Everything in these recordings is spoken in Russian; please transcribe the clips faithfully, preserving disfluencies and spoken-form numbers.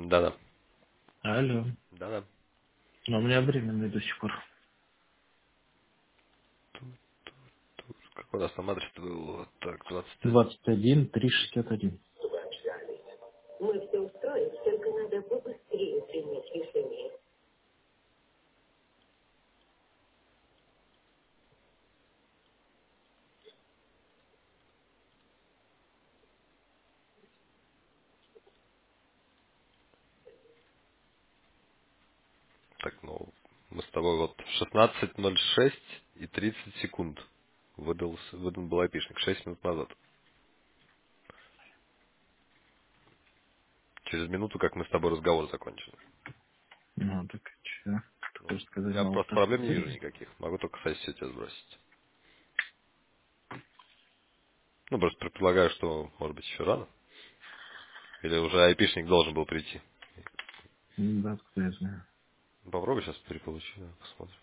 Да-да. Алло. Да-да. Но у меня временный до сих пор. Какой у нас там адрес был? Вот так, двадцать один. двадцать один триста шестьдесят один. Мы все устроим, только надо побыстрее принять решение. Так, ну, мы с тобой вот в шестнадцать ноль шесть и тридцать секунд выдал, выдан был айпишник, шесть минут назад. Через минуту, как мы с тобой разговор закончили. Ну, так что? Ну, Кто сказать, я мало просто так проблем не вижу времени? никаких. Могу только сессию тебе сбросить. Ну, просто предполагаю, что, может быть, еще рано. Или уже айпишник должен был прийти. Да, кто я знаю. Попробуй сейчас переполучи, да, посмотрим.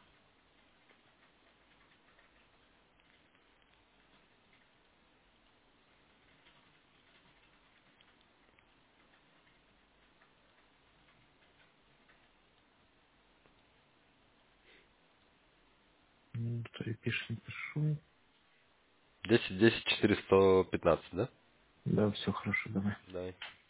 Ну, кто и пишет, не пишу. десять десять четыреста пятнадцать, да? Да, все хорошо, давай. Да.